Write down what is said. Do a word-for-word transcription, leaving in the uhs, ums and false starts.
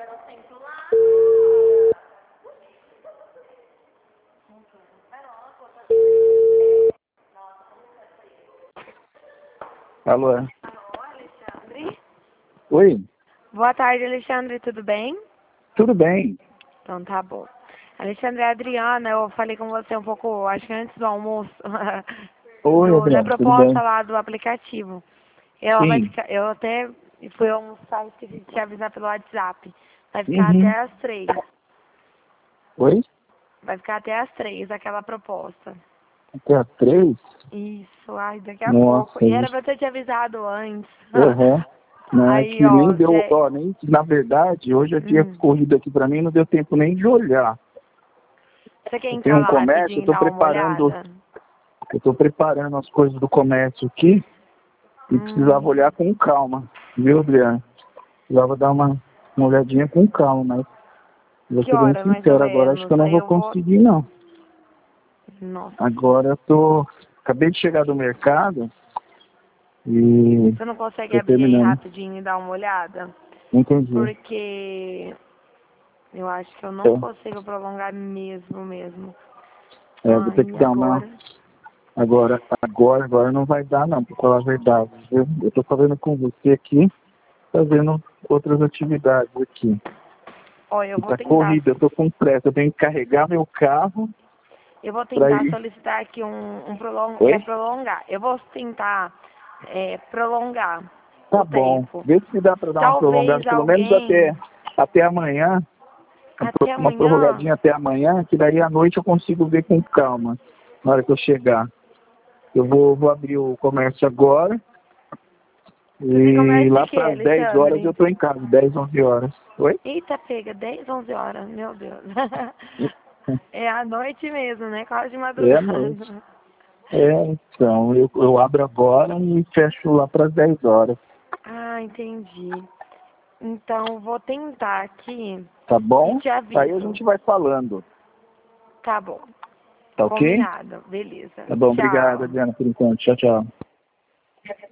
Alô? Alô, Alexandre? Oi? Boa tarde, Alexandre, tudo bem? Tudo bem? Então tá bom. Alexandre, é a Adriana, eu falei com você um pouco, acho que antes do almoço, Oi, do, da Adriano, tudo proposta bem? lá do aplicativo. Ela vai Sim. ficar, eu até fui almoçar e esqueci de te avisar pelo WhatsApp. Vai ficar Uhum. até às três. Oi? Vai ficar até às três, aquela proposta. Até às três? Isso, ai, daqui a pouco. Nossa, E era isso. pra eu ter te avisado antes. Uhum. Não, é Aí, que nem ó, deu, cê... ó, nem, na verdade, hoje eu tinha Hum. corrido aqui pra mim, não deu tempo nem de olhar. Você quer Eu tenho entrar um lá comércio, eu rapidinho e tô dar uma preparando, olhada? eu tô preparando as coisas do comércio aqui e precisava Hum. olhar com calma, viu, Adriano? Precisava dar uma, uma olhadinha com calma, mas vou Que ser bem hora, mais ou sincero, agora acho que menos? eu não Aí vou eu vou... conseguir, não. Nossa. Agora eu tô, acabei de chegar do mercado e Você não consegue tô abrir aí terminando. rapidinho e dar uma olhada? Entendi. Porque eu acho que eu não É, consigo prolongar mesmo, mesmo. é, vou ter que Ai, dar uma. agora... Agora, agora, agora não vai dar não, pra falar a verdade, viu? Eu tô falando com você aqui, fazendo outras atividades aqui. Olha, eu E vou tá tentar... corrida, eu tô com pressa, eu tenho que carregar meu carro Eu vou pra tentar ir. solicitar aqui um, um prolong... é, Oi? prolongar. Eu vou tentar é, prolongar Tá o bom. tempo. Vê se dá pra dar uma prolongada, Talvez pelo menos alguém... até, até amanhã. Até Uma amanhã... prorrogadinha até amanhã, que daí à noite eu consigo ver com calma, na hora que eu chegar. Eu vou, vou abrir o comércio agora Você tem e comércio de lá quê, para as dez horas eu Alexandre? tô em casa, dez, onze horas. Oi? Eita, pega, dez, onze horas, meu Deus. É à noite mesmo, né? Quase de É à noite. madrugada. É, então, eu, eu abro agora e fecho lá para as dez horas. Ah, entendi. Então, vou tentar aqui Tá e bom? te Aí a aviso. gente vai falando. Tá bom. Tá ok? Combinado. Beleza. Tá bom, obrigado, Tchau. Adriana, por enquanto. Tchau, tchau.